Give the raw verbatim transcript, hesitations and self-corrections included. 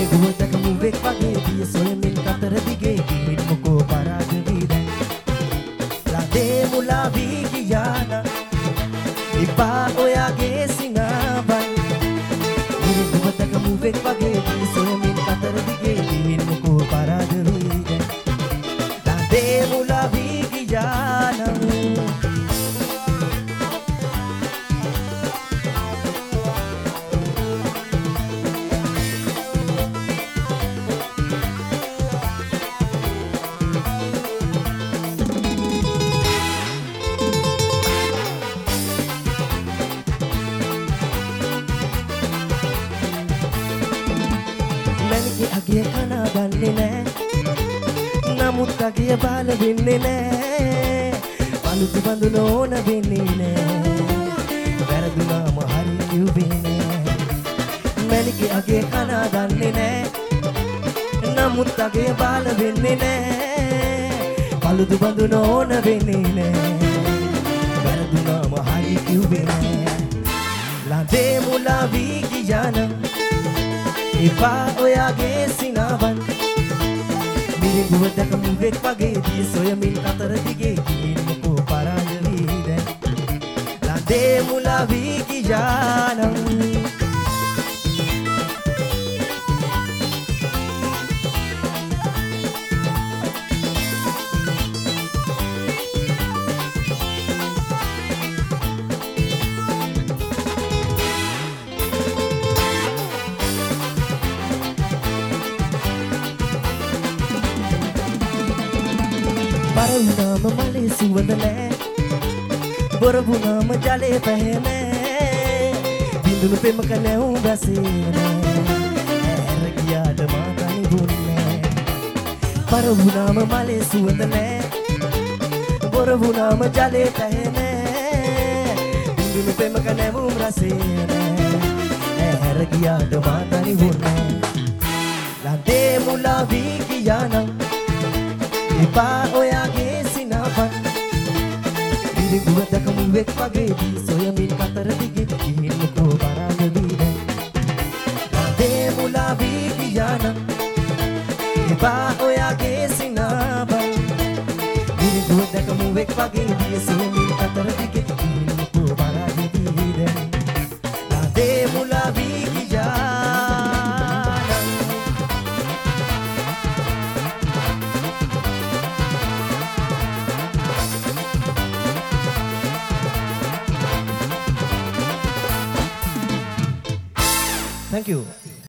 මිරිඟුවදක මුවෙක් වගේ දිය සොයමින් කතර දිගේ ගිහින් මොකෝ පරාද වී දැන් ලදේ මුලා වී ගියානම් ඉපා ඔයාගේ සිනාවන් මිරිඟුවදක මුවෙක් වගේ දිය සොයමින් කතර දිගේ ගිහින් මොකෝ පරාද වී දැන් ලදේ මුලා වී ගියානම් අගේ කනා දන්නේ නෑ නමුත් අගේ බාල වෙන්නේ නෑ පළුදු බඳුන ඕන වෙන්නේ නෑ වැරදුනාම හරි කිව්වේ නෑ මැනිකේ අගේ කනා දන්නේ නෑ නමුත් අගේ බාල වෙන්නේ නෑ පළුදු බඳුන ඕන වෙන්නේ නෑ වැරදුනාම හරි කිව්වේ නෑ ලදේ මුලා වී ගියානම් ඉපා ඔයාගේ සිනාවන් මිරිඟුවදක මුවෙක් වගේ දිය සොයමින් කතර දිගේ ගිහින් මොකෝ පරාද වී දැන් ලදේ මුලා වී ගියානම් පරවුනාම මලේ සුවඳ නෑ බොරවුනාම ජලේ පැහැනෑ බිඳුණු පෙමක නැවුම් රසේ නෑ ඇර ගියාට මා තනි වුන්නේ පරවුනාම මලේ සුවඳ නෑ බොරවුනාම ජලේ පැහැනෑ බිඳුණු පෙමක නැවුම් රසේ නෑ ඇර ගියාට මා තනි වුන්නේ ලදේ මුලා වී ගියානම් ඉපා ඔයාගේ සිනාවන් මිරිඟුවදක මුවෙක් වගේ දී සොයමින් කතර දිගේ ගිහින් මොකෝ පරාද වී දැන් ලදේ මුලා වී ගියානම් ඉපා ඔයාගේ සිනාවන් මිරිඟුවදක මුවෙක් වගේ දී සොයමින් කතර දිගේ ගිහින් මොකෝ පරාද වී දැන් ලදේ මුලා වී ගියානම් Thank you.